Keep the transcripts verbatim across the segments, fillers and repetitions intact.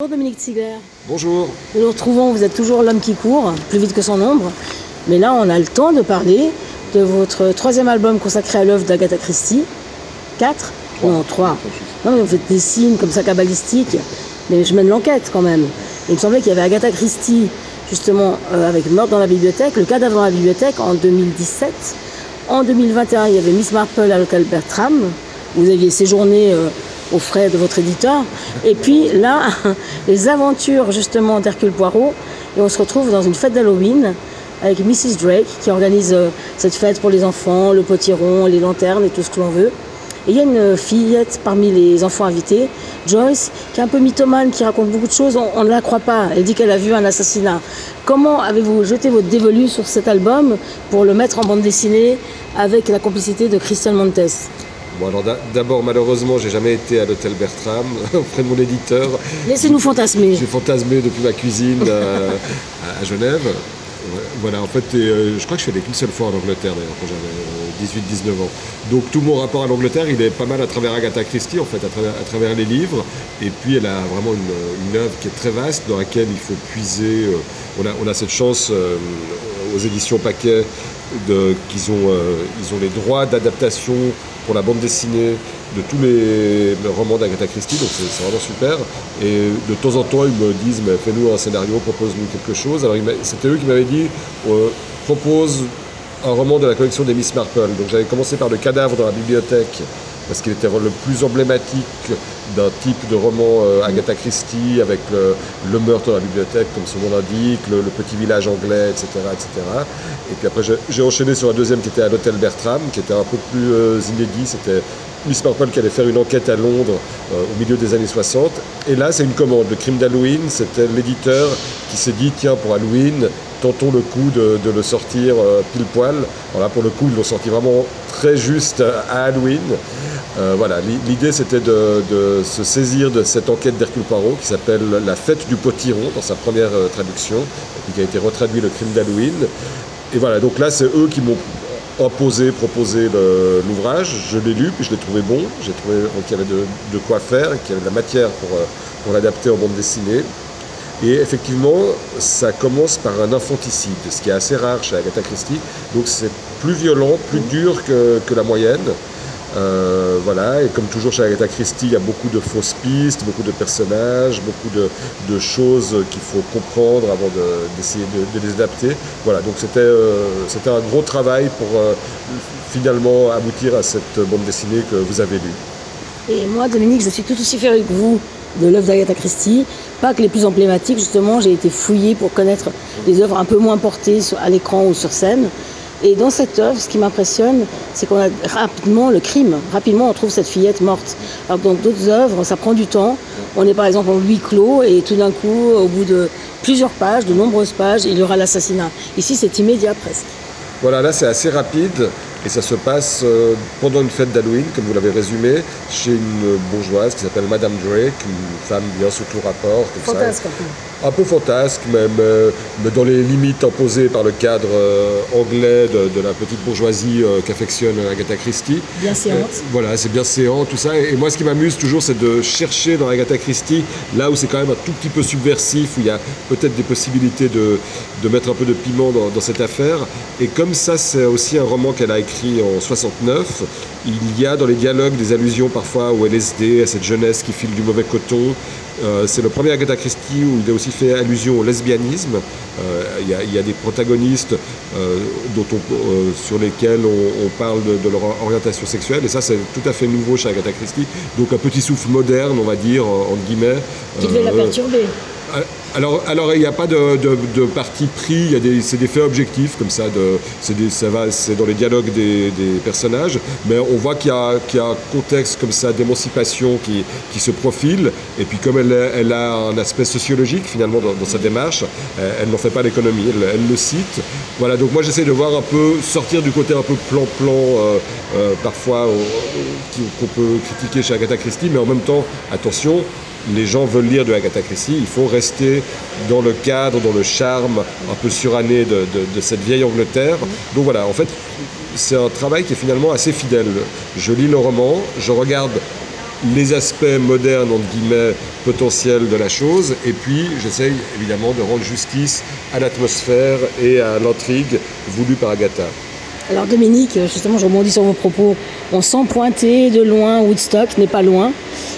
Bonjour Dominique Ziegler. Bonjour. Nous nous retrouvons, vous êtes toujours l'homme qui court, plus vite que son ombre. Mais là, on a le temps de parler de votre troisième album consacré à l'œuvre d'Agatha Christie. Quatre Non, trois. Non, mais vous faites des signes comme ça cabalistiques. Mais je mène l'enquête quand même. Et il me semblait qu'il y avait Agatha Christie, justement, euh, avec Meurtre dans la bibliothèque, Le cadavre dans la bibliothèque en deux mille dix-sept. En deux mille vingt et un, il y avait Miss Marple à l'hôtel Bertram. Vous aviez séjourné euh, aux frais de votre éditeur. Et puis là, les aventures justement d'Hercule Poirot. Et on se retrouve dans une fête d'Halloween avec missus Drake qui organise euh, cette fête pour les enfants, le potiron, les lanternes et tout ce que l'on veut. Et il y a une fillette parmi les enfants invités, Joyce, qui est un peu mythomane, qui raconte beaucoup de choses. On, on ne la croit pas. Elle dit qu'elle a vu un assassinat. Comment avez-vous jeté votre dévolu sur cet album pour le mettre en bande dessinée avec la complicité de Christian Montes? Bon, alors d'abord, malheureusement, j'ai jamais été à l'hôtel Bertram auprès de mon éditeur. Laissez-nous fantasmer. J'ai fantasmé depuis ma cuisine à, à Genève. Voilà, en fait, et, euh, je crois que je suis allé qu'une seule fois en Angleterre d'ailleurs quand j'avais dix-huit dix-neuf ans. Donc tout mon rapport à l'Angleterre, il est pas mal à travers Agatha Christie, en fait, à travers, à travers les livres. Et puis elle a vraiment une, une œuvre qui est très vaste, dans laquelle il faut puiser. Euh, on, a, on a cette chance euh, aux éditions Paquet de, qu'ils ont, euh, ils ont les droits d'adaptation pour la bande dessinée de tous les, les romans d'Agatha Christie, donc c'est, c'est vraiment super. Et de temps en temps, ils me disent, mais fais-nous un scénario, propose-nous quelque chose. Alors c'était eux qui m'avaient dit, euh, propose un roman de la collection des Miss Marple. Donc j'avais commencé par Le cadavre dans la bibliothèque, parce qu'il était le plus emblématique d'un type de roman euh, Agatha Christie, avec le, le meurtre dans la bibliothèque, comme son nom l'indique, le, le petit village anglais, et cetera, et cetera. Et puis après, j'ai, j'ai enchaîné sur un deuxième qui était à l'hôtel Bertram, qui était un peu plus euh, inédit. C'était Miss Marple qui allait faire une enquête à Londres euh, au milieu des années soixante. Et là, c'est une commande. Le crime d'Halloween, c'était l'éditeur qui s'est dit, tiens, pour Halloween, tentons le coup de, de le sortir euh, pile poil. Alors là, pour le coup, ils l'ont sorti vraiment très juste à Halloween. Euh, voilà, l'idée c'était de, de se saisir de cette enquête d'Hercule Poirot qui s'appelle La fête du potiron dans sa première euh, traduction, et puis qui a été retraduit Le crime d'Halloween. Et voilà, donc là c'est eux qui m'ont imposé, proposé le, l'ouvrage. Je l'ai lu, puis je l'ai trouvé bon. J'ai trouvé donc, qu'il y avait de, de quoi faire, qu'il y avait de la matière pour, pour l'adapter en bande dessinée. Et effectivement, ça commence par un infanticide, ce qui est assez rare chez Agatha Christie. Donc c'est plus violent, plus dur que, que la moyenne. Euh, voilà, et comme toujours chez Agatha Christie, il y a beaucoup de fausses pistes, beaucoup de personnages, beaucoup de, de choses qu'il faut comprendre avant de, d'essayer de, de les adapter. Voilà, donc c'était, euh, c'était un gros travail pour euh, finalement aboutir à cette bande dessinée que vous avez lue. Et moi, Dominique, je suis tout aussi fière que vous de l'œuvre d'Agatha Christie. Pas que les plus emblématiques, justement, j'ai été fouillée pour connaître les œuvres un peu moins portées sur, à l'écran ou sur scène. Et dans cette œuvre, ce qui m'impressionne, c'est qu'on a rapidement le crime. Rapidement, on trouve cette fillette morte. Alors dans d'autres œuvres, ça prend du temps. On est par exemple en huis clos et tout d'un coup, au bout de plusieurs pages, de nombreuses pages, il y aura l'assassinat. Ici, c'est immédiat presque. Voilà, là c'est assez rapide et ça se passe euh, pendant une fête d'Halloween, comme vous l'avez résumé, chez une bourgeoise qui s'appelle Madame Drake, une femme bien sous tout rapport. Comme Fantasque ça. un peu. Un peu fantasque, mais, mais, mais dans les limites imposées par le cadre euh, anglais de, de la petite bourgeoisie euh, qu'affectionne Agatha Christie. Bien séante. Euh, voilà, c'est bien séant, tout ça. Et, et moi, ce qui m'amuse toujours, c'est de chercher dans Agatha Christie, là où c'est quand même un tout petit peu subversif, où il y a peut-être des possibilités de, de mettre un peu de piment dans, dans cette affaire. Et comme ça, c'est aussi un roman qu'elle a écrit en soixante-neuf, il y a dans les dialogues des allusions parfois au L S D, à cette jeunesse qui file du mauvais coton. Euh, c'est le premier Agatha Christie où il a aussi fait allusion au lesbianisme. Euh, il, y a, il y a des protagonistes euh, dont on, euh, sur lesquels on, on parle de, de leur orientation sexuelle, et ça c'est tout à fait nouveau chez Agatha Christie. Donc un petit souffle moderne, on va dire, entre guillemets. Qui devait euh, la perturber. Alors, alors il n'y a pas de, de, de parti pris, il y a des, c'est des faits objectifs comme ça, de, c'est, des, ça va, c'est dans les dialogues des, des personnages, mais on voit qu'il y a, qu'il y a un contexte comme ça d'émancipation qui, qui se profile, et puis comme elle, elle a un aspect sociologique finalement dans, dans sa démarche, elle n'en fait pas l'économie, elle, elle le cite. Voilà, donc moi j'essaie de voir un peu, sortir du côté un peu plan-plan, euh, euh, parfois euh, qu'on peut critiquer chez Agatha Christie, mais en même temps, attention, les gens veulent lire de Agatha Christie, il faut rester dans le cadre, dans le charme un peu suranné de, de, de cette vieille Angleterre. Donc voilà, en fait, c'est un travail qui est finalement assez fidèle. Je lis le roman, je regarde les aspects modernes, entre guillemets, potentiels de la chose, et puis j'essaye évidemment de rendre justice à l'atmosphère et à l'intrigue voulue par Agatha. Alors Dominique, justement, je rebondis sur vos propos. On sent pointer de loin, Woodstock n'est pas loin,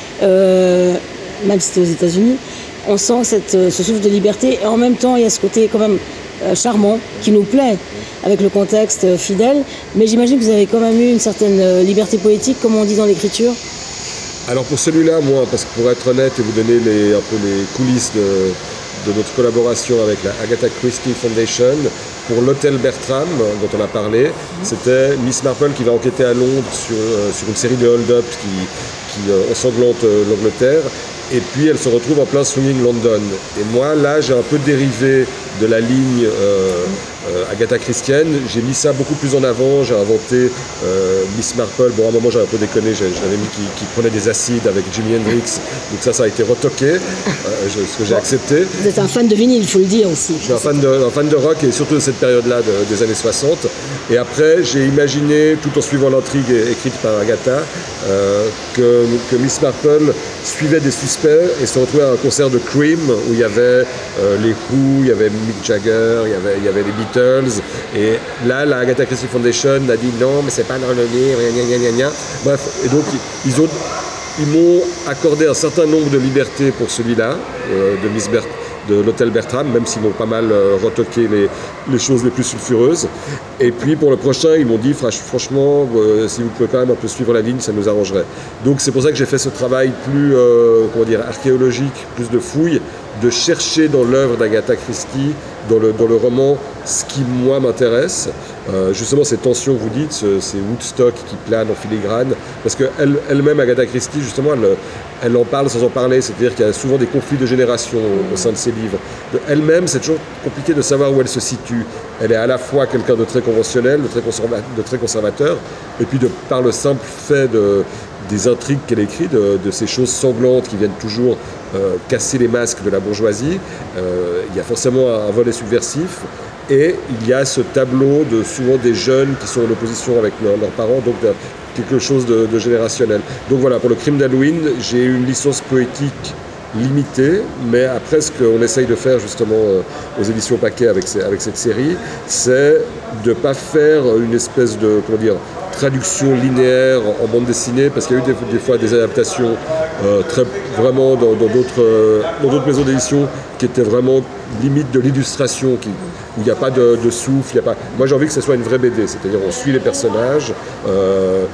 euh, même si c'était aux États-Unis. On sent cette, ce souffle de liberté, et en même temps, il y a ce côté quand même euh, charmant qui nous plaît, avec le contexte fidèle. Mais j'imagine que vous avez quand même eu une certaine liberté poétique, comme on dit dans l'écriture. Alors pour celui-là, moi, parce que pour être honnête et vous donner les, un peu les coulisses de, de notre collaboration avec la Agatha Christie Foundation, pour l'hôtel Bertram dont on a parlé, c'était Miss Marple qui va enquêter à Londres sur, euh, sur une série de hold-up qui, qui euh, ensanglantent euh, l'Angleterre. Et puis elle se retrouve en plein swinging London. Et moi, là, j'ai un peu dérivé de la ligne euh, euh, Agatha Christienne. J'ai mis ça beaucoup plus en avant. J'ai inventé euh, Miss Marple. Bon, à un moment, j'ai un peu déconné. J'avais mis qui, qui prenait des acides avec Jimi Hendrix. Donc ça, ça a été retoqué, euh, je, ce que j'ai accepté. Vous êtes un fan de vinyle, il faut le dire aussi. Je suis un fan de, un fan de rock et surtout de cette période-là de, des années soixante. Et après, j'ai imaginé, tout en suivant l'intrigue écrite par Agatha, euh, que, que Miss Marple suivait des suspects et se retrouvait à un concert de Cream où il y avait euh, les Who, il y avait Mick Jagger, il y avait, il y avait les Beatles. Et là, la Agatha Christie Foundation a dit non, mais c'est pas dans le livre, gna gna gna gna. Bref, et donc ils, ont, ils m'ont accordé un certain nombre de libertés pour celui-là, euh, de Miss Bert. de l'hôtel Bertram, même s'ils m'ont pas mal euh, retoqué les, les choses les plus sulfureuses. Et puis pour le prochain, ils m'ont dit franchement, euh, si vous pouvez quand même un peu suivre la ligne, ça nous arrangerait. Donc c'est pour ça que j'ai fait ce travail plus euh, comment dire, archéologique, plus de fouilles, de chercher dans l'œuvre d'Agatha Christie, dans le, dans le roman, ce qui moi m'intéresse. Euh, justement ces tensions que vous dites, ce, ces Woodstock qui planent en filigrane, parce qu'elle, elle-même, Agatha Christie, justement, elle, elle en parle sans en parler, c'est-à-dire qu'il y a souvent des conflits de génération au, au sein de ses livres. De elle-même, c'est toujours compliqué de savoir où elle se situe. Elle est à la fois quelqu'un de très conventionnel, de très, conserva- de très conservateur, et puis de, par le simple fait de, des intrigues qu'elle écrit, de, de ces choses sanglantes qui viennent toujours euh, casser les masques de la bourgeoisie, euh, il y a forcément un, un volet subversif. Et il y a ce tableau de souvent des jeunes qui sont en opposition avec leur, leurs parents, donc de, quelque chose de, de générationnel. Donc voilà, pour le crime d'Halloween, j'ai eu une licence poétique limitée, mais après ce qu'on essaye de faire justement euh, aux éditions Paquet avec, ces, avec cette série, c'est de ne pas faire une espèce de, comment dire, traduction linéaire en bande dessinée, parce qu'il y a eu des, des fois des adaptations euh, très, vraiment dans, dans, d'autres, euh, dans d'autres maisons d'édition qui étaient vraiment limite de l'illustration, qui, où il n'y a pas de, de souffle, il y a pas... Moi j'ai envie que ce soit une vraie B D, c'est-à-dire on suit les personnages, euh,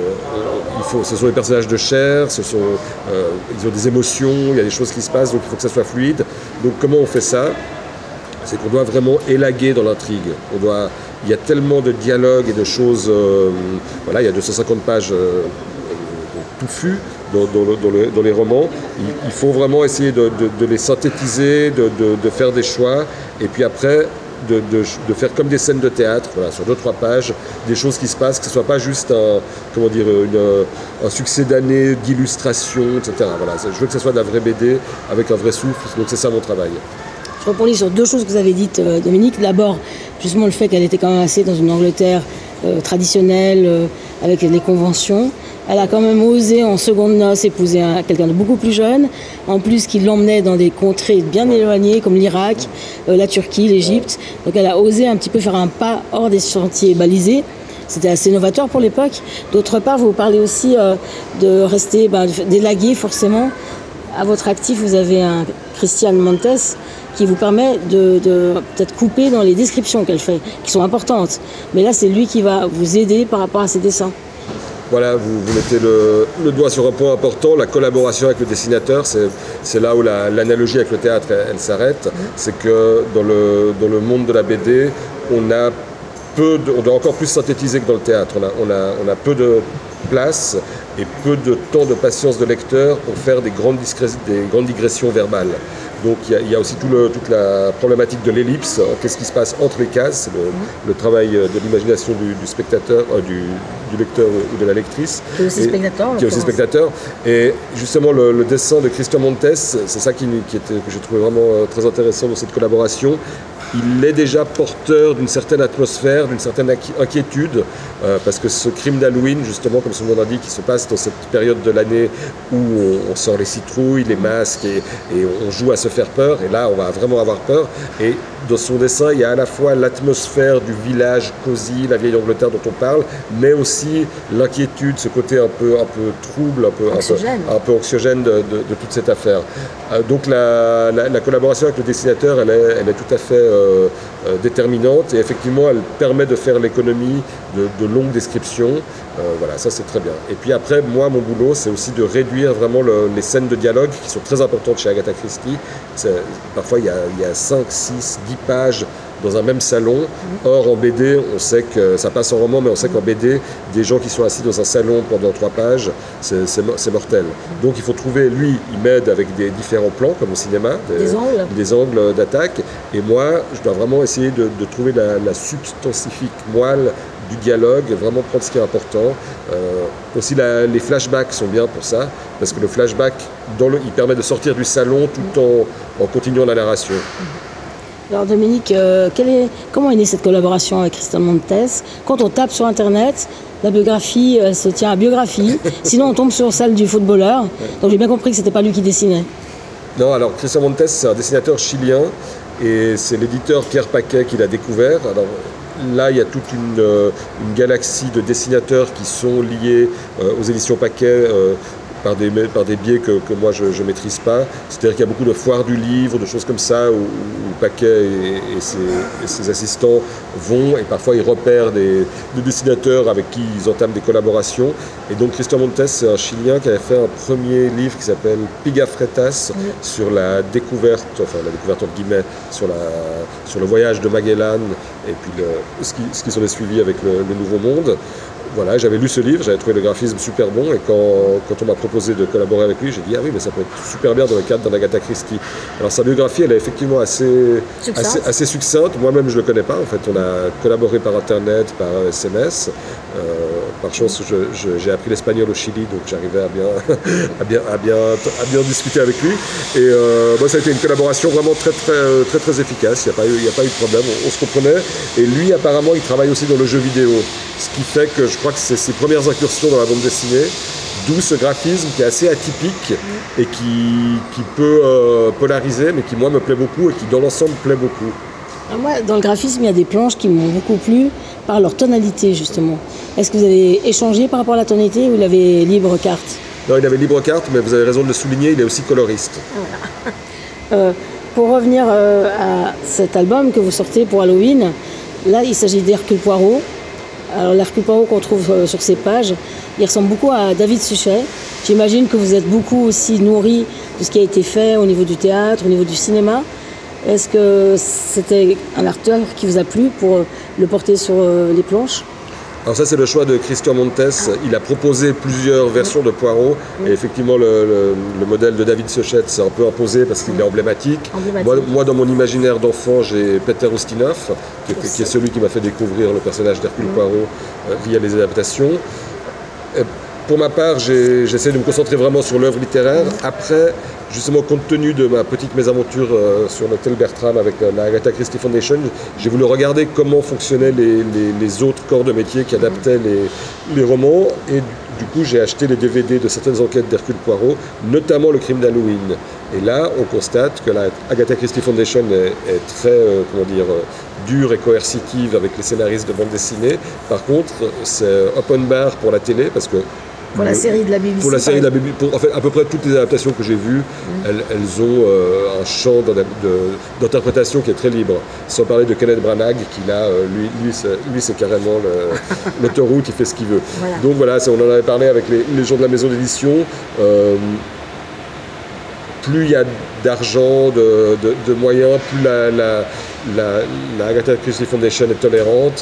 il faut, ce sont des personnages de chair, ce sont, euh, ils ont des émotions, il y a des choses qui se passent, donc il faut que ça soit fluide. Donc comment on fait ça ? C'est qu'on doit vraiment élaguer dans l'intrigue. On doit, il y a tellement de dialogues et de choses, euh, voilà, il y a deux cent cinquante pages euh, touffues dans, dans, le, dans, le, dans les romans. Il, il faut vraiment essayer de, de, de les synthétiser, de, de, de faire des choix, et puis après de, de, de faire comme des scènes de théâtre, voilà, sur deux trois pages, des choses qui se passent, que ce ne soit pas juste un, comment dire, une, un succès d'année d'illustration, et cetera. Voilà, je veux que ce soit de la vraie B D avec un vrai souffle, donc c'est ça mon travail. Je rebondis sur deux choses que vous avez dites, euh, Dominique. D'abord, justement le fait qu'elle était quand même assez dans une Angleterre euh, traditionnelle, euh, avec les conventions. Elle a quand même osé en seconde noces épouser un, quelqu'un de beaucoup plus jeune, en plus qui l'emmenait dans des contrées bien éloignées comme l'Irak, euh, la Turquie, l'Égypte. Donc elle a osé un petit peu faire un pas hors des sentiers balisés. C'était assez novateur pour l'époque. D'autre part, vous parlez aussi euh, de rester, ben, d'élaguer forcément. À votre actif, vous avez un Christian Montes qui vous permet de, de peut-être couper dans les descriptions qu'elle fait, qui sont importantes. Mais là, c'est lui qui va vous aider par rapport à ses dessins. Voilà, vous, vous mettez le, le doigt sur un point important, la collaboration avec le dessinateur, c'est, c'est là où la, l'analogie avec le théâtre, elle, elle s'arrête. C'est que dans le, dans le monde de la B D, on a peu de, on doit encore plus synthétiser que dans le théâtre. On a, on a, on a peu de place et peu de temps de patience de lecteur pour faire des grandes, discré- des grandes digressions verbales. Donc il y a, il y a aussi tout le, toute la problématique de l'ellipse, qu'est-ce qui se passe entre les cases, c'est le, le travail de l'imagination du, du spectateur, euh, du, du lecteur ou de la lectrice. Qui est aussi et, spectateur. Qui est aussi spectateur. Et justement, le, le dessin de Christian Montes, c'est ça qui, qui était, que j'ai trouvé vraiment très intéressant dans cette collaboration. Il est déjà porteur d'une certaine atmosphère, d'une certaine inquiétude, euh, parce que ce crime d'Halloween, justement, comme son nom l'indique, qui se passe dans cette période de l'année où on, on sort les citrouilles, les masques, et, et on joue à se faire peur, et là, on va vraiment avoir peur. Et dans son dessin, il y a à la fois l'atmosphère du village cosy, la vieille Angleterre dont on parle, mais aussi l'inquiétude, ce côté un peu, un peu trouble, un peu anxiogène, un peu, un peu anxiogène de, de, de toute cette affaire. Euh, donc la, la, la collaboration avec le dessinateur, elle est, elle est tout à fait euh, euh, déterminante, et effectivement, elle permet de faire l'économie de, de longues descriptions. Euh, voilà, ça c'est très bien. Et puis après, moi, mon boulot, c'est aussi de réduire vraiment le, les scènes de dialogue qui sont très importantes chez Agatha Christie. C'est, parfois, il y a, il y a cinq, six, dix pages dans un même salon. Or, en B D, on sait que ça passe en roman, mais on sait qu'en B D, des gens qui sont assis dans un salon pendant trois pages, c'est, c'est, c'est mortel. Donc, il faut trouver, lui, il m'aide avec des différents plans, comme au cinéma, des, des angles, des angles d'attaque. Et moi, je dois vraiment essayer de, de trouver la, la substantifique moelle du dialogue, vraiment prendre ce qui est important. Euh, aussi, la, les flashbacks sont bien pour ça, parce que le flashback, dans le, il permet de sortir du salon tout en, en continuant la narration. Alors Dominique, euh, quelle est, comment est née cette collaboration avec Christian Montes? Quand on tape sur Internet, la biographie, elle se tient à biographie, sinon on tombe sur celle du footballeur. Donc j'ai bien compris que ce n'était pas lui qui dessinait. Non, alors Christian Montes, c'est un dessinateur chilien, et c'est l'éditeur Pierre Paquet qui l'a découvert. Alors, là, il y a toute une, euh, une galaxie de dessinateurs qui sont liés euh, aux éditions Paquet euh, par, des, par des biais que, que moi je ne maîtrise pas. C'est-à-dire qu'il y a beaucoup de foires du livre, de choses comme ça, où, où Paquet et, et, ses, et ses assistants vont, et parfois ils repèrent des, des dessinateurs avec qui ils entament des collaborations. Et donc Christian Montes, c'est un Chilien qui avait fait un premier livre qui s'appelle Pigafrettas, oui, sur la découverte, enfin la découverte entre guillemets, sur, la, sur le voyage de Magellan, et puis le, ce, qui, ce qui s'en est suivi avec le, le Nouveau Monde. Voilà, j'avais lu ce livre, j'avais trouvé le graphisme super bon, et quand, quand on m'a proposé de collaborer avec lui, j'ai dit ah oui, mais ça peut être super bien dans le cadre d'un Agatha Christie. Alors sa biographie, elle est effectivement assez succincte. Assez, assez succincte. Moi-même, je ne le connais pas. En fait, on a collaboré par Internet, par S M S. Euh, par chance, je, je, j'ai appris l'espagnol au Chili, donc j'arrivais à bien, à bien, à bien, à bien discuter avec lui. Et euh, bon, ça a été une collaboration vraiment très, très, très, très efficace. Il n'y a pas eu, il n'y a pas eu de problème. On, on se comprenait. Et lui, apparemment, il travaille aussi dans le jeu vidéo, ce qui fait que je crois que c'est ses premières incursions dans la bande dessinée, d'où ce graphisme qui est assez atypique et qui, qui peut euh, polariser, mais qui moi me plaît beaucoup et qui dans l'ensemble plaît beaucoup. Alors moi, dans le graphisme, il y a des planches qui m'ont beaucoup plu par leur tonalité justement. Est-ce que vous avez échangé par rapport à la tonalité ou il avait libre carte? Non, il avait libre carte, mais vous avez raison de le souligner, il est aussi coloriste. Voilà. euh, pour revenir euh, à cet album que vous sortez pour Halloween, là il s'agit d'Hercule Poirot. Alors l'Hercule Poirot qu'on trouve euh, sur ces pages, il ressemble beaucoup à David Suchet. J'imagine que vous êtes beaucoup aussi nourri de ce qui a été fait au niveau du théâtre, au niveau du cinéma. Est-ce que c'était un auteur qui vous a plu pour euh, le porter sur euh, les planches? Alors ça, c'est le choix de Christian Montes. Il a proposé plusieurs versions de Poirot. Et effectivement, le, le, le modèle de David Suchet s'est un peu imposé parce qu'il est emblématique. emblématique. Moi, moi, dans mon imaginaire d'enfant, j'ai Peter Ustinov, qui, qui est celui qui m'a fait découvrir le personnage d'Hercule Poirot euh, via les adaptations. Et pour ma part, j'ai, j'essaie de me concentrer vraiment sur l'œuvre littéraire. Après, justement, compte tenu de ma petite mésaventure euh, sur l'hôtel Bertram avec euh, la Agatha Christie Foundation, j'ai voulu regarder comment fonctionnaient les, les, les autres corps de métier qui adaptaient les, les romans. Et du coup, j'ai acheté les D V D de certaines enquêtes d'Hercule Poirot, notamment le crime d'Halloween. Et là, on constate que la Agatha Christie Foundation est, est très, euh, comment dire, euh, dure et coercitive avec les scénaristes de bande dessinée. Par contre, c'est open bar pour la télé, parce que Pour la série de la B B C. Pour la série de la B B C. Pour, en fait, à peu près toutes les adaptations que j'ai vues, mmh. elles, elles ont euh, un champ de, d'interprétation qui est très libre. Sans parler de Kenneth Branagh, qui là, euh, lui, lui, c'est, lui, c'est carrément le, l'autoroute, il fait ce qu'il veut. Voilà. Donc voilà, c'est, on en avait parlé avec les, les gens de la maison d'édition. Euh, plus il y a d'argent, de, de, de moyens, plus la, la, la, la Agatha Christie Foundation est tolérante.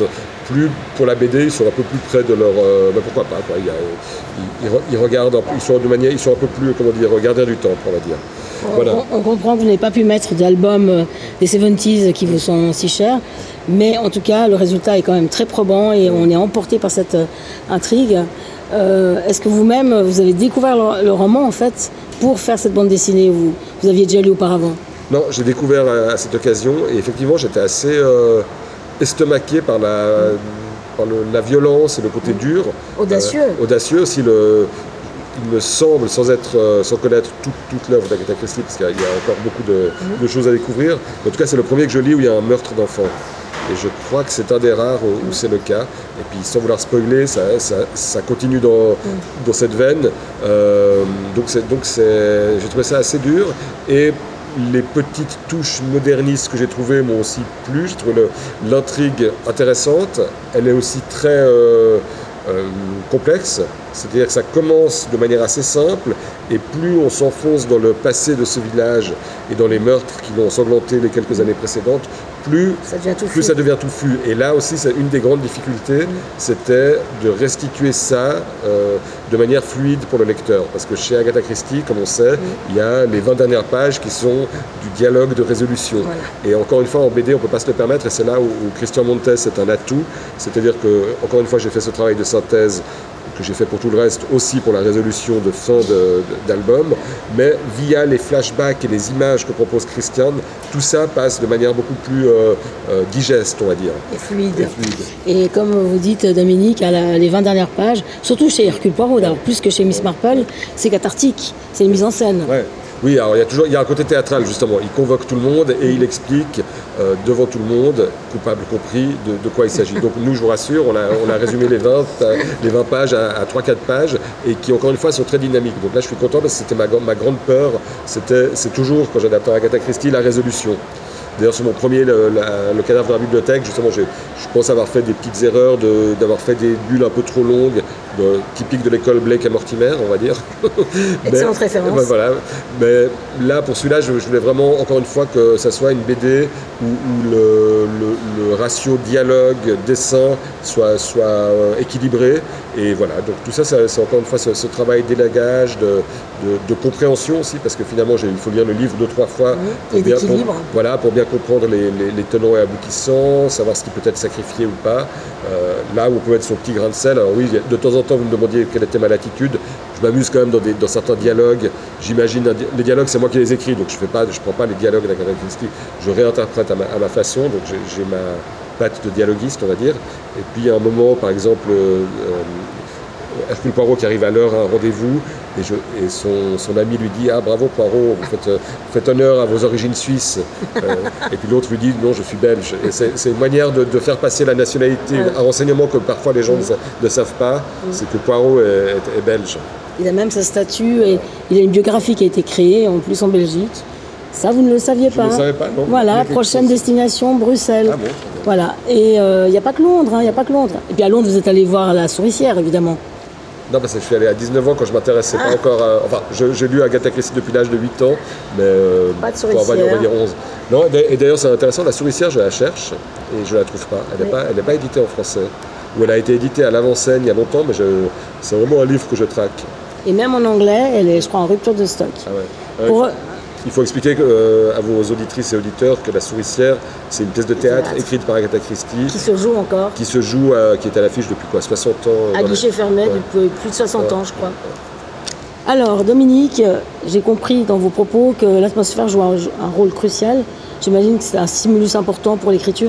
plus pour la B D, ils sont un peu plus près de leur... Euh, ben pourquoi pas, quoi. Il y a, ils, ils, ils regardent, ils sont de manière, ils sont un peu plus, comment dire, gardiens du temps, on va dire. On, voilà. on, on comprend que vous n'avez pas pu mettre d'albums euh, des soixante-dix qui vous sont si chers, mais en tout cas, le résultat est quand même très probant et on est emporté par cette euh, intrigue. Euh, est-ce que vous-même, vous avez découvert le, le roman, en fait, pour faire cette bande dessinée, ou vous, vous aviez déjà lu auparavant? Non, j'ai découvert à, à cette occasion, et effectivement, j'étais assez... Euh, estomaqué par la, par le, la violence et le côté dur. Audacieux. Euh, audacieux aussi, le, il me semble, sans, être, euh, sans connaître tout, toute l'œuvre d'Agatha Christie, parce qu'il y a, il y a encore beaucoup de, mm-hmm. de choses à découvrir. En tout cas, c'est le premier que je lis où il y a un meurtre d'enfant. Et je crois que c'est un des rares où, où c'est le cas. Et puis, sans vouloir spoiler, ça, ça, ça continue dans, mm. dans cette veine. Euh, donc, c'est, donc c'est, j'ai trouvé ça assez dur. Et les petites touches modernistes que j'ai trouvées m'ont aussi plu. J'ai trouvé le, l'intrigue intéressante. Elle est aussi très euh, euh, complexe. C'est-à-dire que ça commence de manière assez simple, et plus on s'enfonce dans le passé de ce village et dans les meurtres qui l'ont ensanglanté les quelques années précédentes, plus ça devient touffu. Plus ça devient touffu. Et là aussi, c'est une des grandes difficultés, mmh. c'était de restituer ça euh, de manière fluide pour le lecteur. Parce que chez Agatha Christie, comme on sait, mmh. il y a les vingt dernières pages qui sont du dialogue de résolution. Voilà. Et encore une fois, en B D, on ne peut pas se le permettre, et c'est là où, où Christian Montes est un atout. C'est-à-dire que, encore une fois, j'ai fait ce travail de synthèse que j'ai fait pour tout le reste, aussi pour la résolution de fin de, de, d'album, mais via les flashbacks et les images que propose Christian, tout ça passe de manière beaucoup plus euh, euh, digeste, on va dire. Et fluide. Et, fluide. Et comme vous dites, Dominique, à la, les vingt dernières pages, surtout chez Hercule Poirot, d'ailleurs, plus que chez Miss Marple, c'est cathartique, c'est une mise en scène. Ouais. Oui, alors il y a toujours il y a un côté théâtral, justement. Il convoque tout le monde et il explique euh, devant tout le monde, coupable compris, de, de quoi il s'agit. Donc nous, je vous rassure, on a, on a résumé les vingt, les vingt pages à, à trois quatre pages, et qui, encore une fois, sont très dynamiques. Donc là, je suis content parce que c'était ma, ma grande peur. C'était, c'est toujours, quand j'adapte à Agatha Christie, la résolution. D'ailleurs, sur mon premier, le, la, le cadavre dans la bibliothèque, justement, je, je pense avoir fait des petites erreurs, de, d'avoir fait des bulles un peu trop longues, de, typiques de l'école Blake et Mortimer, on va dire. Excellente référence. Ben, voilà. Mais là, pour celui-là, je, je voulais vraiment, encore une fois, que ça soit une B D où, où le, le, le ratio dialogue-dessin soit, soit euh, équilibré. Et voilà, donc tout ça, c'est, c'est encore une fois ce, ce travail d'élagage, de, de, de compréhension aussi, parce que finalement, j'ai, il faut lire le livre deux, trois fois. Mmh. Et bien, d'équilibre. Pour, voilà, pour bien comprendre les, les, les tenants et aboutissants, savoir ce qui peut être sacrifié ou pas. Euh, là où on peut mettre son petit grain de sel. Alors oui, de temps en temps, vous me demandiez quelle était ma latitude. Je m'amuse quand même dans, des, dans certains dialogues. J'imagine, les dialogues, c'est moi qui les écris, donc je ne prends pas les dialogues d'Agatha Christie. Je réinterprète à ma, à ma façon, donc j'ai, j'ai ma patte de dialoguiste, on va dire. Et puis, à un moment, par exemple, euh, Hercule Poirot qui arrive à l'heure à un rendez-vous, et, je, et son, son ami lui dit « Ah, bravo Poirot, vous faites, vous faites honneur à vos origines suisses. Euh, » Et puis l'autre lui dit « Non, je suis belge. » Et c'est, c'est une manière de, de faire passer la nationalité, un renseignement que parfois les gens ne, ne savent pas, c'est que Poirot est, est, est belge. Il a même sa statue, et il a une biographie qui a été créée, en plus en Belgique. Ça, vous ne le saviez je pas. Je ne le savais pas, non. Voilà, prochaine destination, Bruxelles. Ah bon, voilà. Et il euh, n'y a pas que Londres, il hein, n'y a pas que Londres. Et puis à Londres, vous êtes allé voir la souricière, évidemment. Non, parce que je suis allé à dix-neuf ans quand je m'intéressais ah. pas encore à... Enfin, je, j'ai lu Agatha Christie depuis l'âge de huit ans, mais... Euh, pas de souricière. On va dire, on va dire onze. Non, et d'ailleurs, c'est intéressant, la souricière, je la cherche, et je la trouve pas. Elle n'est pas, elle n'est pas éditée en français. Ou elle a été éditée à l'avant-scène il y a longtemps, mais je, c'est vraiment un livre que je traque. Et même en anglais, elle est, je crois, en rupture de stock. Ah ouais. Pour... Il faut expliquer que, euh, à vos auditrices et auditeurs que La Souricière, c'est une pièce de théâtre, théâtre. écrite par Agatha Christie. Qui se joue encore. Qui se joue, à, qui est à l'affiche depuis quoi, soixante ans. À guichet les... fermé, ouais. depuis plus de soixante ouais. ans, je crois. Alors, Dominique, j'ai compris dans vos propos que l'atmosphère joue un, un rôle crucial. J'imagine que c'est un stimulus important pour l'écriture.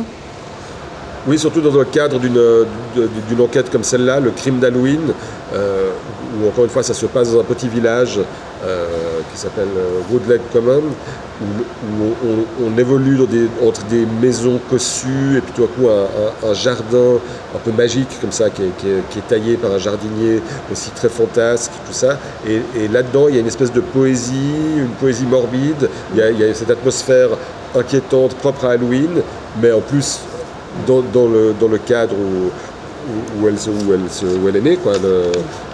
Oui, surtout dans le cadre d'une, d'une enquête comme celle-là, le crime d'Halloween, euh, où encore une fois ça se passe dans un petit village euh, qui s'appelle Woodlake Common, où, où on, on évolue dans des, entre des maisons cossues et puis tout à coup un, un, un jardin un peu magique comme ça qui est, qui, est, qui est taillé par un jardinier aussi très fantasque, tout ça. Et, et là-dedans il y a une espèce de poésie, une poésie morbide, il y a, il y a cette atmosphère inquiétante propre à Halloween, mais en plus Dans, dans, le, dans le cadre où, où, elle, se, où, elle se, où elle est née, quoi, le,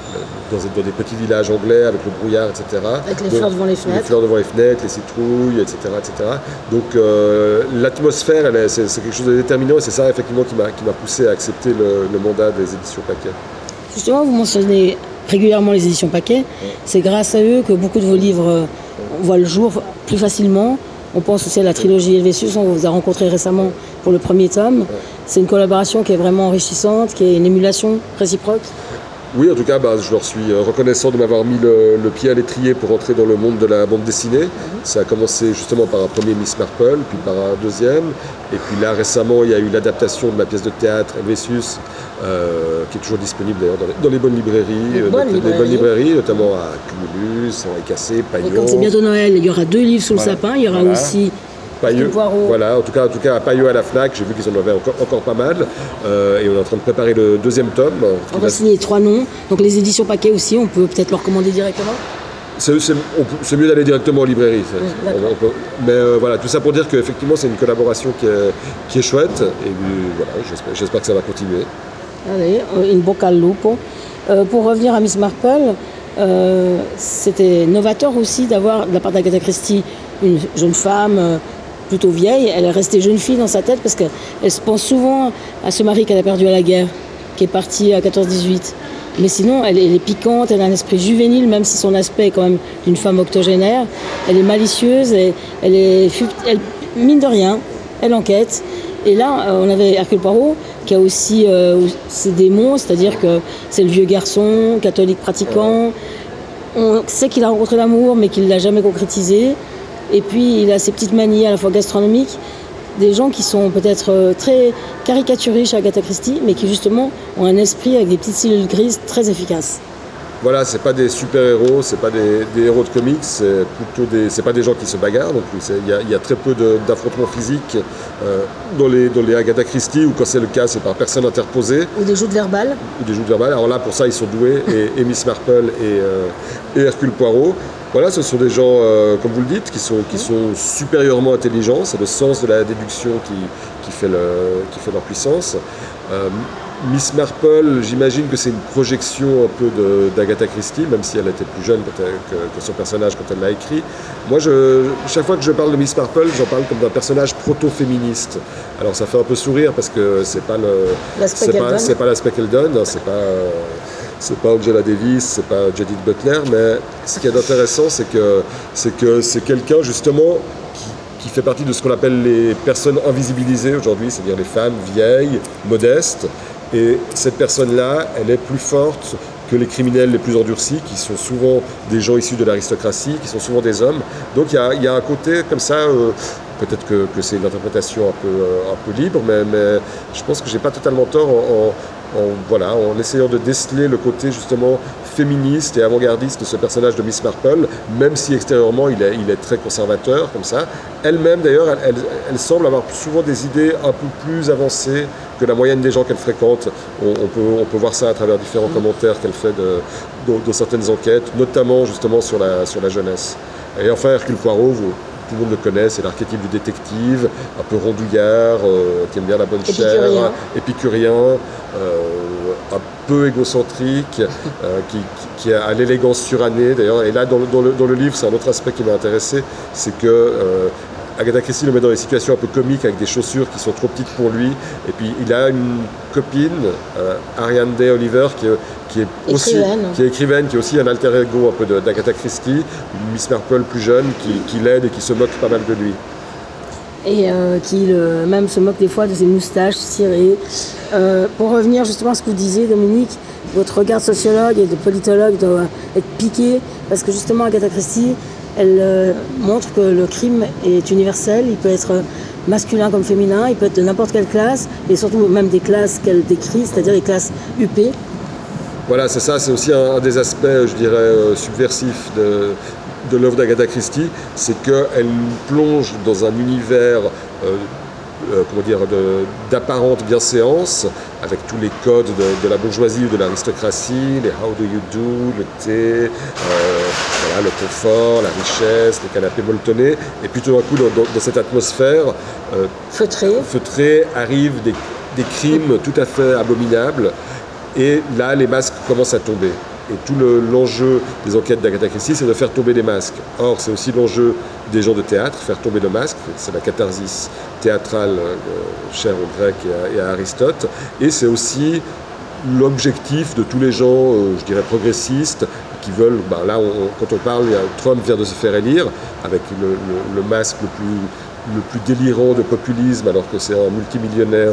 dans, dans des petits villages anglais avec le brouillard, et cetera. Avec les Donc, fleurs devant les fenêtres. Les fleurs devant les fenêtres, les citrouilles, et cetera, et cetera. Donc euh, l'atmosphère, elle est- c'est, c'est quelque chose de déterminant et c'est ça effectivement qui m'a, qui m'a poussé à accepter le, le mandat des éditions Paquet. Justement, vous mentionnez régulièrement les éditions Paquet. C'est grâce à eux que beaucoup de vos livres euh, voient le jour plus facilement. On pense aussi à la trilogie Helvétius, on vous a rencontré récemment pour le premier tome. C'est une collaboration qui est vraiment enrichissante, qui est une émulation réciproque. Oui, en tout cas, bah, je leur suis reconnaissant de m'avoir mis le, le pied à l'étrier pour entrer dans le monde de la bande dessinée. Ça a commencé justement par un premier Miss Marple, puis par un deuxième. Et puis là, récemment, il y a eu l'adaptation de ma pièce de théâtre, Helvétius, euh, qui est toujours disponible d'ailleurs dans les, dans les bonnes librairies. Les euh, bonnes not- librairies. bonnes librairies, notamment à Cumulus, Henri Cassé, Et Paillot. comme c'est bientôt Noël, il y aura deux livres sous Voilà. le sapin. Il y aura Voilà. aussi Paillot, Poirot. voilà, en tout cas, en tout cas à Paillot à la Fnac, j'ai vu qu'ils en avaient encore, encore pas mal. Euh, et on est en train de préparer le deuxième tome. qui On va- va signer trois noms. Donc les éditions Paquet aussi, on peut peut-être leur commander directement. C'est, c'est- on peut- c'est mieux d'aller directement en librairie. c'est- Oui, d'accord. on- on peut- mais euh, voilà, tout ça pour dire qu'effectivement c'est une collaboration qui est, qui est chouette. Et euh, voilà, j'espère, j'espère que ça va continuer. Allez, euh, in bocca al lupo. Euh, pour revenir à Miss Marple, euh, c'était novateur aussi d'avoir de la part d'Agatha Christie une jeune femme euh, plutôt vieille. Elle est restée jeune fille dans sa tête parce qu'elle se pense souvent à ce mari qu'elle a perdu à la guerre, qui est parti à quatorze dix-huit. Mais sinon, elle est, elle est piquante, elle a un esprit juvénile, même si son aspect est quand même d'une femme octogénaire. Elle est malicieuse, et elle est, fut- elle, mine de rien, elle enquête. Et là, euh, on avait Hercule Poirot, qui a aussi euh, ses démons, c'est-à-dire que c'est le vieux garçon, catholique pratiquant. On sait qu'il a rencontré l'amour, mais qu'il ne l'a jamais concrétisé. Et puis, il a ses petites manies à la fois gastronomiques, des gens qui sont peut-être euh, très caricaturés chez Agatha Christie, mais qui justement ont un esprit avec des petites cellules grises très efficaces. Voilà, c'est pas des super-héros, c'est pas des, des héros de comics, c'est plutôt des, c'est pas des gens qui se bagarrent non plus. C'est- Il y, a- il y a très peu de- d'affrontements physiques euh, dans, les, dans les Agatha Christie, ou quand c'est le cas, c'est par personne interposée. Ou des joutes verbales. Ou des joutes verbales. Alors là, pour ça, ils sont doués, et, et Miss Marple et, euh, et Hercule Poirot. Voilà, ce sont des gens, euh, comme vous le dites, qui sont, qui sont supérieurement intelligents. C'est le sens de la déduction qui, qui, fait, le, qui fait leur puissance. Euh, Miss Marple, j'imagine que c'est une projection un peu de- d'Agatha Christie, même si elle était plus jeune quand elle- que, que son personnage quand elle l'a écrit. Moi, je, chaque fois que je parle de Miss Marple, j'en parle comme d'un personnage proto-féministe. Alors ça fait un peu sourire parce que c'est pas le, L'aspect c'est qu'elle pas, donne. c'est pas l'aspect qu'elle donne, hein, c'est pas, euh, c'est pas Angela Davis, c'est pas Judith Butler, mais ce qui est intéressant, c'est que c'est que c'est quelqu'un justement qui, qui fait partie de ce qu'on appelle les personnes invisibilisées aujourd'hui, c'est-à-dire les femmes vieilles, modestes. Et cette personne-là, elle est plus forte que les criminels les plus endurcis, qui sont souvent des gens issus de l'aristocratie, qui sont souvent des hommes. Donc il y a, il y a un côté comme ça, euh, peut-être que, que c'est une interprétation un peu, euh, un peu libre, mais, mais je pense que j'ai pas totalement tort en, en, en, voilà, en essayant de déceler le côté justement féministe et avant-gardiste de ce personnage de Miss Marple, même si extérieurement il est, il est très conservateur comme ça. Elle-même d'ailleurs, elle, elle, elle semble avoir souvent des idées un peu plus avancées que la moyenne des gens qu'elle fréquente. On, on, peut, on peut voir ça à travers différents commentaires qu'elle fait de, de, de certaines enquêtes, notamment justement sur la, sur la jeunesse. Et enfin Hercule Poirot, vous, tout le monde le connaît, c'est l'archétype du détective, un peu rondouillard, euh, qui aime bien la bonne chair, Épicurien. épicurien, euh, un peu égocentrique, euh, qui, qui, qui a l'élégance surannée d'ailleurs. Et là, dans le, dans le, dans le livre, c'est un autre aspect qui m'a intéressé, c'est que euh, Agatha Christie le met dans des situations un peu comiques avec des chaussures qui sont trop petites pour lui. Et puis il a une copine, euh, Ariane Day Oliver, qui, qui est aussi Écrivaine. qui est écrivaine, qui est aussi un alter ego un peu de- d'Agatha Christie, une Miss Marple plus jeune qui, qui l'aide et qui se moque pas mal de lui. Et euh, qui le- même se moque des fois de ses moustaches cirées. Euh, pour revenir justement à ce que vous disiez, Dominique, votre regard de sociologue et de politologue doit être piqué, parce que justement Agatha Christie, elle euh, montre que le crime est universel, il peut être masculin comme féminin, il peut être de n'importe quelle classe, et surtout même des classes qu'elle décrit, c'est-à-dire les classes U P. Voilà, c'est ça, c'est aussi un, un des aspects, je dirais, euh, subversifs de, de l'œuvre d'Agatha Christie, c'est qu'elle nous plonge dans un univers euh, euh, comment dire, de- d'apparente bienséance, avec tous les codes de, de la bourgeoisie ou de l'aristocratie, les how do you do, le thé, euh, voilà, le confort, la richesse, les canapés molletonnés, et puis tout d'un coup, dans, dans- dans cette atmosphère euh, Feutré. feutrée, arrivent des, des crimes tout à fait abominables, et là, les masques commencent à tomber. et tout le, l'enjeu des enquêtes d'Agatha Christie, c'est de faire tomber les masques. Or, c'est aussi l'enjeu des gens de théâtre, faire tomber le masque. C'est la catharsis théâtrale euh, chère aux Grecs et à, et à Aristote. Et c'est aussi l'objectif de tous les gens, euh, je dirais, progressistes, qui veulent, ben là, on, quand on parle, Trump vient de se faire élire, avec le, le, le masque le plus... le plus délirant de populisme, alors que c'est un multimillionnaire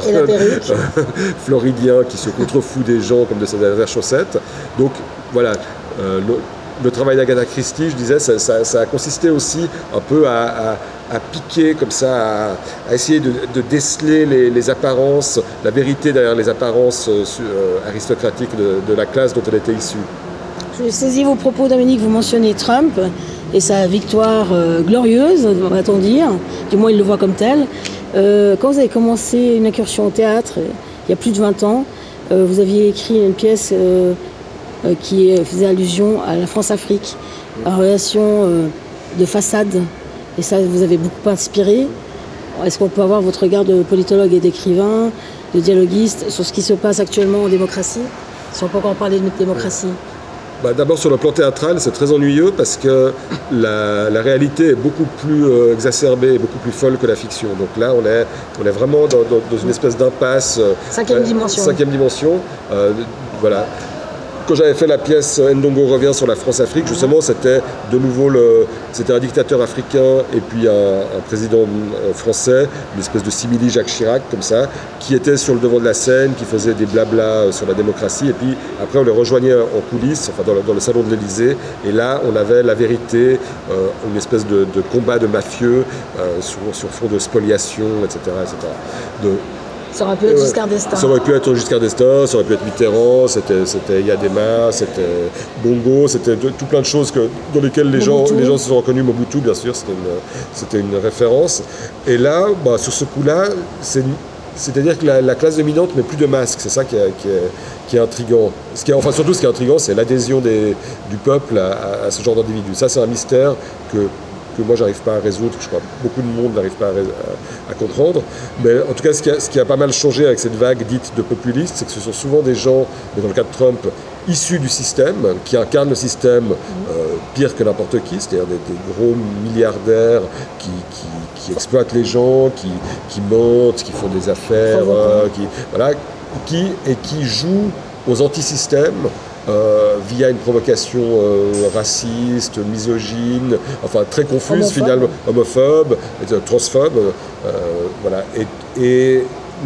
floridien qui se contrefout des gens comme de ses dernières chaussettes. Donc voilà, euh, le, le travail d'Agatha Christie, je disais, ça, ça, ça a consisté aussi un peu à, à, à piquer comme ça, à, à essayer de, de déceler les, les apparences, la vérité derrière les apparences euh, aristocratiques de, de la classe dont elle était issue. Je saisis vos propos, Dominique, vous mentionnez Trump et sa victoire euh, glorieuse, va-t-on dire, du moins il le voit comme tel. Euh, quand vous avez commencé une incursion au théâtre, euh, il y a plus de vingt ans, euh, vous aviez écrit une pièce euh, euh, qui faisait allusion à la France-Afrique, en relation euh, de façade, et ça vous avez beaucoup inspiré. Est-ce qu'on peut avoir votre regard de politologue et d'écrivain, de dialoguiste, sur ce qui se passe actuellement en démocratie, si on peut encore parler de démocratie? Bah, d'abord sur le plan théâtral, c'est très ennuyeux parce que la, la réalité est beaucoup plus euh, exacerbée et beaucoup plus folle que la fiction. Donc là, on est, on est vraiment dans, dans, dans une espèce d'impasse. Euh, cinquième dimension. Cinquième dimension. Euh, voilà. Quand j'avais fait la pièce Ndongo revient sur la France-Afrique, justement, c'était de nouveau le, c'était un dictateur africain et puis un, un président français, une espèce de simili Jacques Chirac, comme ça, qui était sur le devant de la scène, qui faisait des blablas sur la démocratie. Et puis après, on les rejoignait en coulisses, enfin dans le, dans le salon de l'Élysée. Et là, on avait la vérité, euh, une espèce de, de combat de mafieux euh, sur, sur fond de spoliation, et cetera, et cetera. De, Ça aurait pu être Giscard d'Estaing. Ça aurait pu être Giscard d'Estaing, ça aurait pu être Mitterrand, c'était, c'était Yadema, c'était Bongo, c'était de, tout plein de choses que, dans lesquelles les gens, les gens se sont reconnus. Mobutu, bien sûr, c'était une, c'était une référence. Et là, bah, sur ce coup-là, c'est, c'est-à-dire que la, la classe dominante met plus de masque. C'est ça qui est, qui est, qui est intriguant. Ce qui est, enfin, surtout, ce qui est intriguant, c'est l'adhésion des, du peuple à, à ce genre d'individu. Ça, c'est un mystère que... que moi j'arrive pas à résoudre, que je crois que beaucoup de monde n'arrive pas à, à, à comprendre. Mais en tout cas, ce qui, a, ce qui a pas mal changé avec cette vague dite de populistes, c'est que ce sont souvent des gens, mais dans le cas de Trump, issus du système, qui incarnent le système euh, pire que n'importe qui, c'est-à-dire des, des gros milliardaires qui, qui, qui exploitent les gens, qui, qui mentent, qui font des affaires, euh, qui, voilà, qui, et qui jouent aux antisystèmes. Euh, via une provocation euh, raciste, misogyne, enfin très confuse homophobe. Finalement, homophobe, transphobe, euh, voilà. Et, et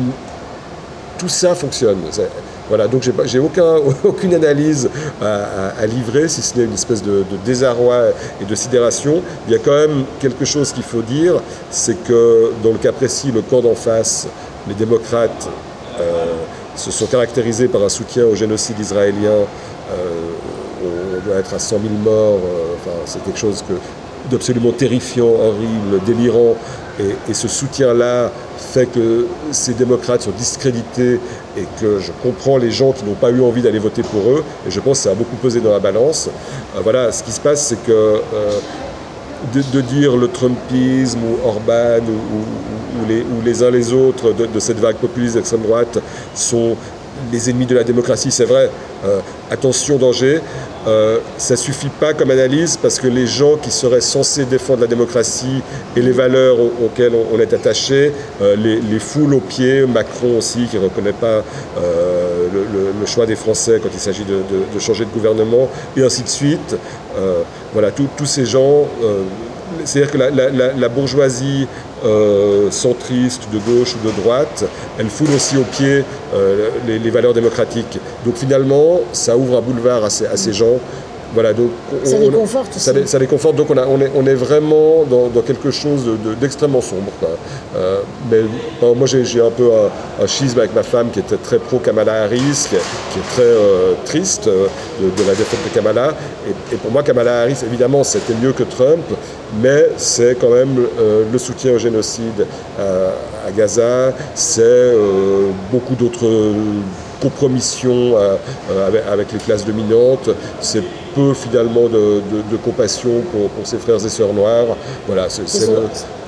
tout ça fonctionne. C'est, voilà, donc j'ai, j'ai aucun, aucune analyse à, à, à livrer, si ce n'est une espèce de, de désarroi et de sidération. Il y a quand même quelque chose qu'il faut dire, c'est que dans le cas précis, le camp d'en face, les démocrates, euh, se sont caractérisés par un soutien au génocide israélien. Euh, on doit être à cent mille morts, euh, enfin, c'est quelque chose que, d'absolument terrifiant, horrible, délirant. Et, et ce soutien-là fait que ces démocrates sont discrédités et que je comprends les gens qui n'ont pas eu envie d'aller voter pour eux. Et je pense que ça a beaucoup pesé dans la balance. Euh, voilà, ce qui se passe, c'est que euh, de, de dire le Trumpisme ou Orban ou, ou, ou, les, ou les uns les autres de, de cette vague populiste d'extrême droite sont les ennemis de la démocratie, c'est vrai. Euh, attention, danger. Euh, ça suffit pas comme analyse parce que les gens qui seraient censés défendre la démocratie et les valeurs aux, auxquelles on, on est attaché, euh, les, les foulent aux pieds. Macron aussi, qui ne reconnaît pas euh, le, le, le choix des Français quand il s'agit de, de, de changer de gouvernement, et ainsi de suite. Euh, voilà, tous ces gens... Euh, c'est-à-dire que la, la, la, la bourgeoisie euh, centriste, de gauche ou de droite, elle foule aussi aux pieds euh, les, les valeurs démocratiques. Donc finalement, ça ouvre un boulevard à ces, à ces gens. Voilà, donc on, ça les conforte aussi. Ça les, ça les conforte, donc on, a, on, est, on est vraiment dans, dans quelque chose de, de, d'extrêmement sombre, quoi. Euh, mais bon, moi j'ai, j'ai un peu un, un schisme avec ma femme qui était très pro Kamala Harris, qui est, qui est très euh, triste euh, de, de la défaite de Kamala. Et, et pour moi, Kamala Harris, évidemment, c'était mieux que Trump, mais c'est quand même euh, le soutien au génocide euh, à Gaza, c'est euh, beaucoup d'autres compromissions euh, avec, avec les classes dominantes, c'est peu finalement de, de, de compassion pour, pour ses frères et sœurs noirs. Voilà, c'est, c'est, c'est son, le...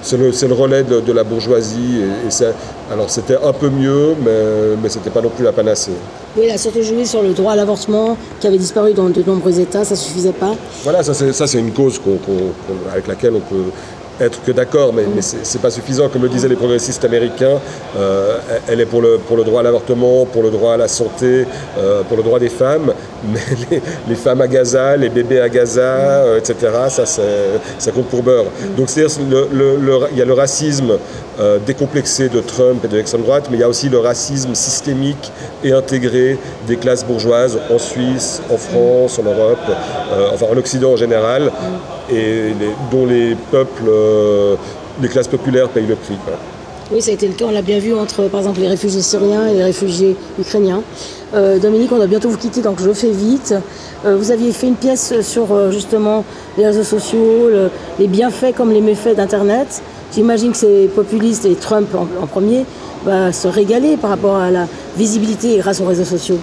c'est le, c'est le relais de, de la bourgeoisie. Et, et ça, alors c'était un peu mieux, mais, mais c'était pas non plus la panacée. Oui, il a surtout joué sur le droit à l'avortement qui avait disparu dans de nombreux États, ça suffisait pas. Voilà, ça c'est, ça, c'est une cause qu'on, qu'on, qu'on, avec laquelle on peut être que d'accord, mais, mmh. mais c'est, c'est pas suffisant. Comme le disaient les progressistes américains, euh, elle est pour le, pour le droit à l'avortement, pour le droit à la santé, euh, pour le droit des femmes, mais les, les femmes à Gaza, les bébés à Gaza, euh, et cetera, ça, ça compte pour beurre. Mmh. Donc c'est-à-dire le, le, le, il y a le racisme euh, décomplexé de Trump et de l'extrême droite, mais il y a aussi le racisme systémique et intégré des classes bourgeoises en Suisse, en France, en Europe, euh, enfin en Occident en général, et les, dont les peuples, euh, les classes populaires payent le prix, quoi. Oui, ça a été le cas, on l'a bien vu entre, par exemple, les réfugiés syriens et les réfugiés ukrainiens. Euh, Dominique, on doit bientôt vous quitter, donc je fais vite. Euh, vous aviez fait une pièce sur, euh, justement, les réseaux sociaux, le, les bienfaits comme les méfaits d'Internet. J'imagine que ces populistes, et Trump en, en premier, va se régaler par rapport à la visibilité grâce aux réseaux sociaux.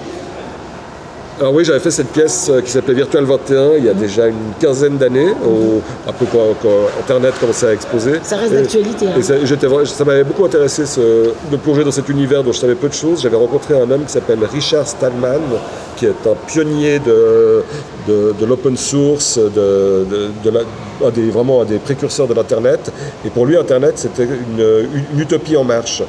Alors oui, j'avais fait cette pièce qui s'appelait Virtual vingt et un il y a déjà une quinzaine d'années, au, un peu quand, quand Internet commençait à exploser. Ça reste d'actualité. Hein. Et ça, j'étais, ça m'avait beaucoup intéressé ce, de plonger dans cet univers dont je savais peu de choses. J'avais rencontré un homme qui s'appelle Richard Stallman, qui est un pionnier de, de, de l'open source, de, de, de la, un des, vraiment un des précurseurs de l'Internet. Et pour lui, Internet, c'était une, une utopie en marche.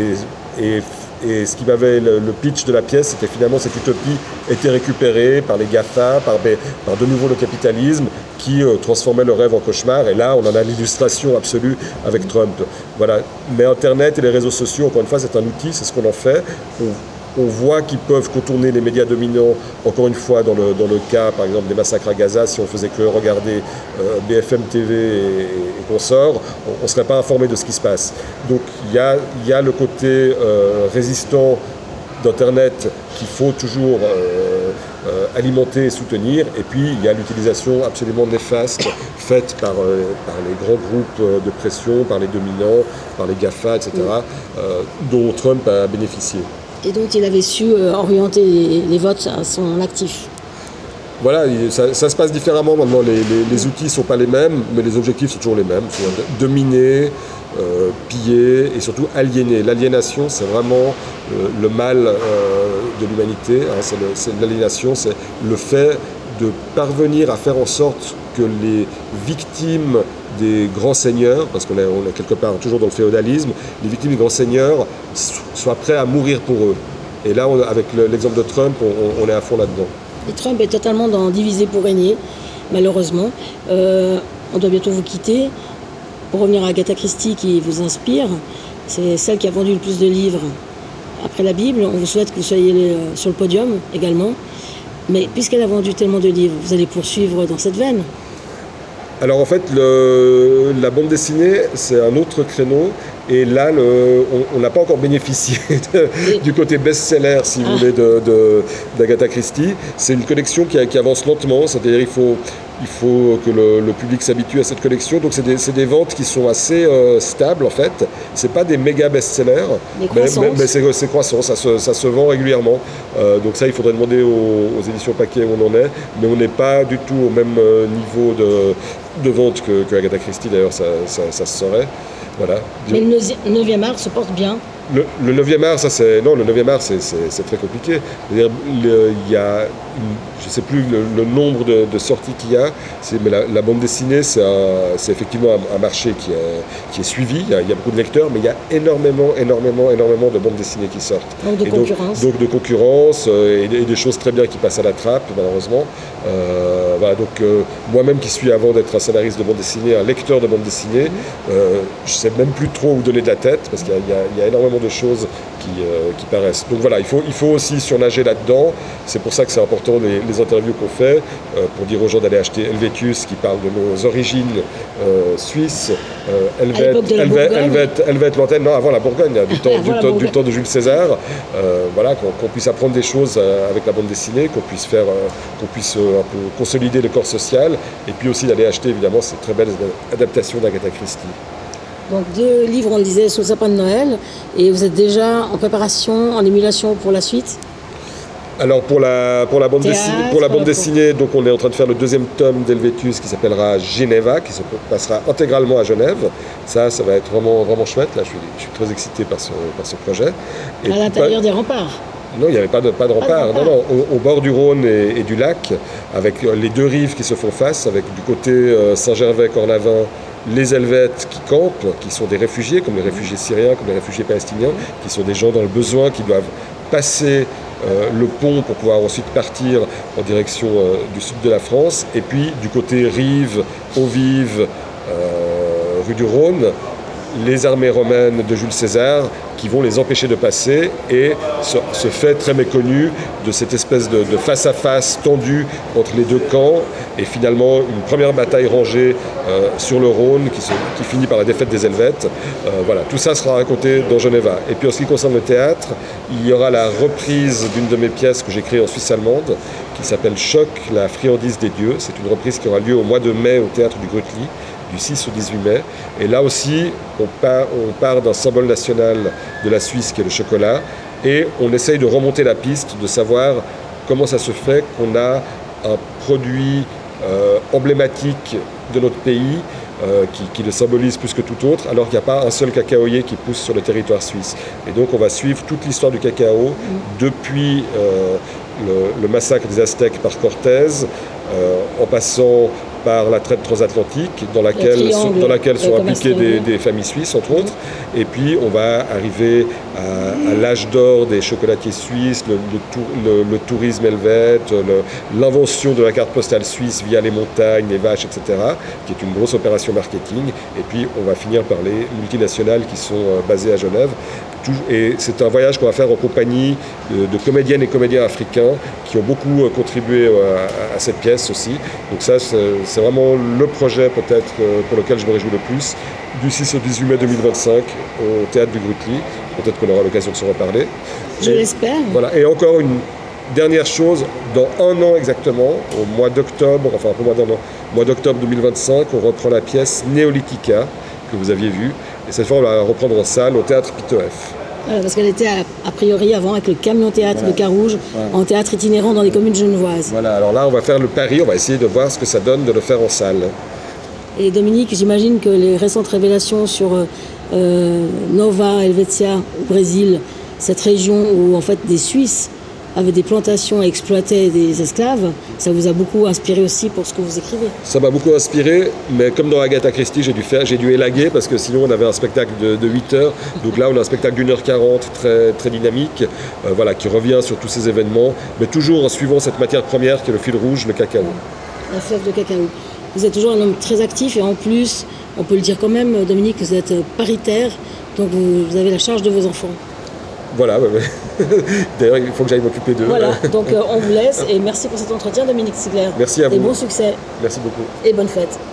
Et, et Et ce qui m'avait, le, le pitch de la pièce, c'était finalement cette utopie était récupérée par les GAFA, par, par de nouveau le capitalisme, qui euh, transformait le rêve en cauchemar. Et là, on en a l'illustration absolue avec Trump. Voilà. Mais Internet et les réseaux sociaux, encore une fois, c'est un outil, c'est ce qu'on en fait. On, On voit qu'ils peuvent contourner les médias dominants, encore une fois dans le, dans le cas par exemple des massacres à Gaza. Si on faisait que regarder euh, B F M T V et, et consorts, on ne serait pas informé de ce qui se passe. Donc il y a, y a le côté euh, résistant d'Internet qu'il faut toujours euh, euh, alimenter et soutenir. Et puis il y a l'utilisation absolument néfaste faite par, euh, par les grands groupes de pression, par les dominants, par les GAFA, et cetera, euh, dont Trump a bénéficié. Et donc il avait su euh, orienter les, les votes à son actif. Voilà, ça, ça se passe différemment maintenant. Les, les, les outils ne sont pas les mêmes, mais les objectifs sont toujours les mêmes. C'est dominer, euh, piller et surtout aliéner. L'aliénation, c'est vraiment euh, le mal euh, de l'humanité. Hein, c'est, le, c'est l'aliénation, c'est le fait de parvenir à faire en sorte que les victimes des grands seigneurs, parce qu'on est, on est quelque part toujours dans le féodalisme, les victimes des grands seigneurs soient prêts à mourir pour eux. Et là, on, avec le, l'exemple de Trump, on, on est à fond là-dedans. Et Trump est totalement dans diviser pour régner, malheureusement. Euh, on doit bientôt vous quitter. Pour revenir à Agatha Christie qui vous inspire, c'est celle qui a vendu le plus de livres après la Bible. On vous souhaite que vous soyez sur le podium également. Mais puisqu'elle a vendu tellement de livres, vous allez poursuivre dans cette veine. Alors en fait, le, la bande dessinée, c'est un autre créneau. Et là, le, on n'a pas encore bénéficié de, du côté best-seller, si vous ah. voulez, de, de, d'Agatha Christie. C'est une collection qui, qui avance lentement, c'est-à-dire il faut, il faut que le, le public s'habitue à cette collection. Donc c'est des, c'est des ventes qui sont assez euh, stables, en fait. C'est pas des méga best-sellers, mais, mais, mais c'est, c'est croissant, ça se, ça se vend régulièrement. Euh, donc ça, il faudrait demander aux, aux éditions Paquet où on en est. Mais on n'est pas du tout au même euh, niveau de, de vente que, que Agatha Christie, d'ailleurs, ça, ça, ça se saurait. Voilà. Mais le neuvième art se porte bien. Le, le neuvième art, ça c'est non, le neuvième art, c'est, c'est, c'est très compliqué. C'est-à-dire, le, il y a, une, je ne sais plus le, le nombre de, de sorties qu'il y a, c'est, mais la, la bande dessinée, c'est, un, c'est effectivement un, un marché qui est, qui est suivi. Il y, a, il y a beaucoup de lecteurs, mais il y a énormément, énormément, énormément de bandes dessinées qui sortent. Donc de et concurrence. Donc, donc de concurrence euh, et, et des choses très bien qui passent à la trappe, malheureusement. Euh, voilà, donc euh, moi-même qui suis avant d'être un scénariste de bande dessinée, un lecteur de bande dessinée, mmh. euh, je ne sais même plus trop où donner de la tête parce qu'il y a, il y a, il y a énormément de choses qui, euh, qui paraissent. Donc voilà, il faut, il faut aussi surnager là-dedans. C'est pour ça que c'est important les, les interviews qu'on fait, euh, pour dire aux gens d'aller acheter Helvétius, qui parle de nos origines euh, suisses, euh, Helvète, Helvète, Helvète, Helvète l'antenne, non, avant la Bourgogne, du, temps, du, temps, du temps de Jules César. Euh, voilà, qu'on, qu'on puisse apprendre des choses euh, avec la bande dessinée, qu'on puisse faire, euh, qu'on puisse euh, un peu consolider le corps social, et puis aussi d'aller acheter évidemment ces très belles adaptations d'Agatha Christie. Donc deux livres, on le disait, sous le sapin de Noël, et vous êtes déjà en préparation, en émulation pour la suite ? Alors pour la, pour la bande, Théâtre, dessinée, pour la bande pour- dessinée, donc on est en train de faire le deuxième tome d'Helvétus qui s'appellera Geneva, qui se passera intégralement à Genève. Ça, ça va être vraiment, vraiment chouette. Là, je suis, je suis très excité par ce, par ce projet. Et À puis, l'intérieur pas- des remparts. Non, il n'y avait pas de, pas de rempart. rempart. Non, non, au, au bord du Rhône et, et du lac, avec les deux rives qui se font face, avec du côté euh, Saint-Gervais-Cornavin, les Helvètes qui campent, qui sont des réfugiés, comme les réfugiés syriens, comme les réfugiés palestiniens, qui sont des gens dans le besoin, qui doivent passer euh, le pont pour pouvoir ensuite partir en direction euh, du sud de la France. Et puis du côté rive, eaux-vives, euh, rue du Rhône, les armées romaines de Jules César qui vont les empêcher de passer, et ce, ce fait très méconnu de cette espèce de, de face-à-face tendu entre les deux camps, et finalement une première bataille rangée euh, sur le Rhône qui, se, qui finit par la défaite des Helvètes. Euh, voilà, tout ça sera raconté dans Geneva. Et puis en ce qui concerne le théâtre, il y aura la reprise d'une de mes pièces que j'ai créée en Suisse allemande, qui s'appelle Choc, la friandise des dieux. C'est une reprise qui aura lieu au mois de mai au théâtre du Grütli, du six au dix-huit mai. Et là aussi, on part, on part d'un symbole national de la Suisse qui est le chocolat, et on essaye de remonter la piste, de savoir comment ça se fait qu'on a un produit euh, emblématique de notre pays euh, qui, qui le symbolise plus que tout autre, alors qu'il n'y a pas un seul cacaoyer qui pousse sur le territoire suisse. Et donc on va suivre toute l'histoire du cacao depuis euh, le, le massacre des Aztèques par Cortés, euh, en passant par la traite transatlantique, dans laquelle, sont, dans laquelle sont impliquées des, des familles suisses, entre autres. Et puis, on va arriver à, à l'âge d'or des chocolatiers suisses, le, le, tour, le, le tourisme helvète, le, l'invention de la carte postale suisse via les montagnes, les vaches, et cetera, qui est une grosse opération marketing. Et puis, on va finir par les multinationales qui sont basées à Genève. Et c'est un voyage qu'on va faire en compagnie de, de comédiennes et comédiens africains qui ont beaucoup contribué à, à cette pièce aussi. Donc ça, c'est, c'est vraiment le projet peut-être pour lequel je me réjouis le plus, du six au dix-huit mai deux mille vingt-cinq au Théâtre du Grütli. Peut-être qu'on aura l'occasion de se reparler. Je et, l'espère. Voilà. Et encore une dernière chose, dans un an exactement, au mois d'octobre, enfin un peu moins d'un an, mois d'octobre deux mille vingt-cinq, on reprend la pièce Néolithica, que vous aviez vue. Et cette fois, on va la reprendre en salle au Théâtre Pitoef. Voilà, parce qu'elle était a, a priori avant avec le camion théâtre voilà. de Carouge, voilà. en théâtre itinérant dans les communes genevoises. Voilà, alors là, on va faire le pari, on va essayer de voir ce que ça donne de le faire en salle. Et Dominique, j'imagine que les récentes révélations sur euh, Nova Helvetia au Brésil, cette région où en fait des Suisses avaient des plantations et exploitaient des esclaves, ça vous a beaucoup inspiré aussi pour ce que vous écrivez? Ça m'a beaucoup inspiré, mais comme dans Agatha Christie, j'ai dû faire, j'ai dû élaguer parce que sinon on avait un spectacle de, de huit heures. Donc là, on a un spectacle d'une heure quarante, très, très dynamique, euh, voilà, qui revient sur tous ces événements, mais toujours en suivant cette matière première qui est le fil rouge, le cacao. La fève de cacao. Vous êtes toujours un homme très actif et en plus, on peut le dire quand même, Dominique, vous êtes paritaire, donc vous, vous avez la charge de vos enfants. Voilà, ouais, ouais. D'ailleurs, il faut que j'aille m'occuper d'eux. Voilà, donc euh, on vous laisse et merci pour cet entretien, Dominique Ziegler. Merci à vous. Et bon succès. Merci beaucoup. Et bonne fête.